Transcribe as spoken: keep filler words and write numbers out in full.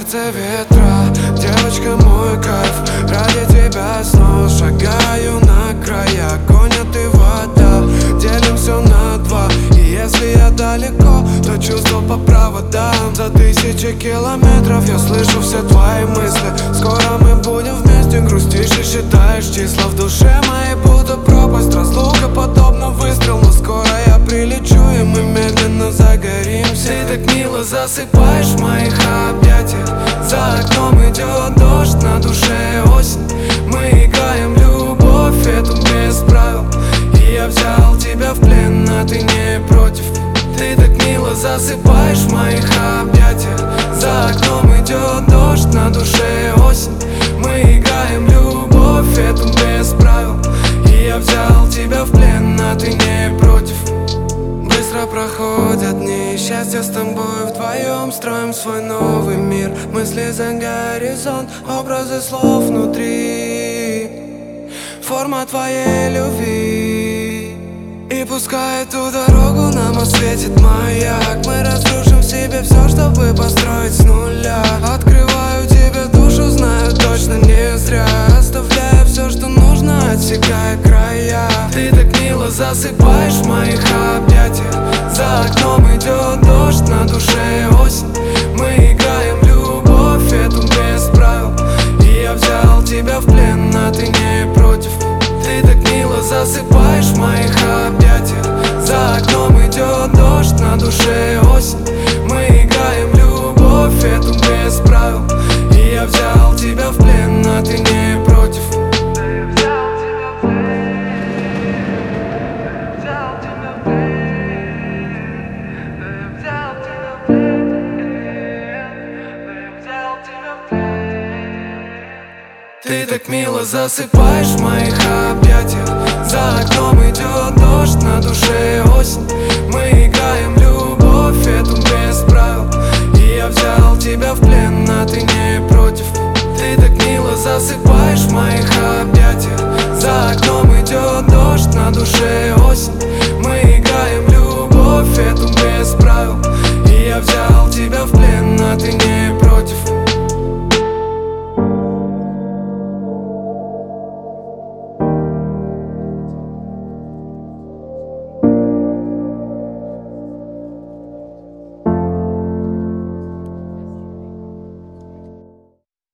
сердце ветра, девочка мой кайф. Ради тебя снова шагаю на края. Гонят и вода, делим все на два. И если я далеко, то чувство по проводам. За тысячи километров я слышу все твои мысли. Скоро мы будем вместе, грустишь и считаешь числа. В душе моей будто пропасть, разлука подобно выстрел. Но скоро я прилечу, и мы медленно загоримся. Ты так мило засыпаешь в моих объятиях. За окном идет дождь, на душе осень. Мы играем в любовь, эту без правил. И я взял тебя в плен, а ты не против. Ты так мило засыпаешь в моих объятиях. За окном идет дождь, на душе осень. Мы играем в любовь, эту без правил. И я взял тебя в плен, а ты не против. Быстро проходят дни, счастье с тобой вдвоем. Строим свой новый мир, мысли за горизонт, образы слов внутри, форма твоей любви. И пускай эту дорогу нам осветит маяк, мы разрушим в себе все, чтобы построить с нуля. Открываю тебе душу, знаю точно не зря. Оставляю все, что нужно, отсекая края. Ты так мило засыпаешь в моих объятиях. За окном идет дождь, на душе осень. Мы играем в любовь, эту без правил. И я взял тебя в плен, а ты не против. Ты так мило засыпаешь в моих объятиях. За окном идет дождь, на душе осень. Мы играем в любовь, эту без правил. И я взял тебя в плен, а ты не против. Ты так мило засыпаешь в моих объятиях. За окном идет дождь, на душе осень. Мы играем в любовь, эту без правил. И я взял тебя в плен, а ты не против. Ты так мило засыпаешь в моих объятиях. За окном идет дождь, на душе осень. Мы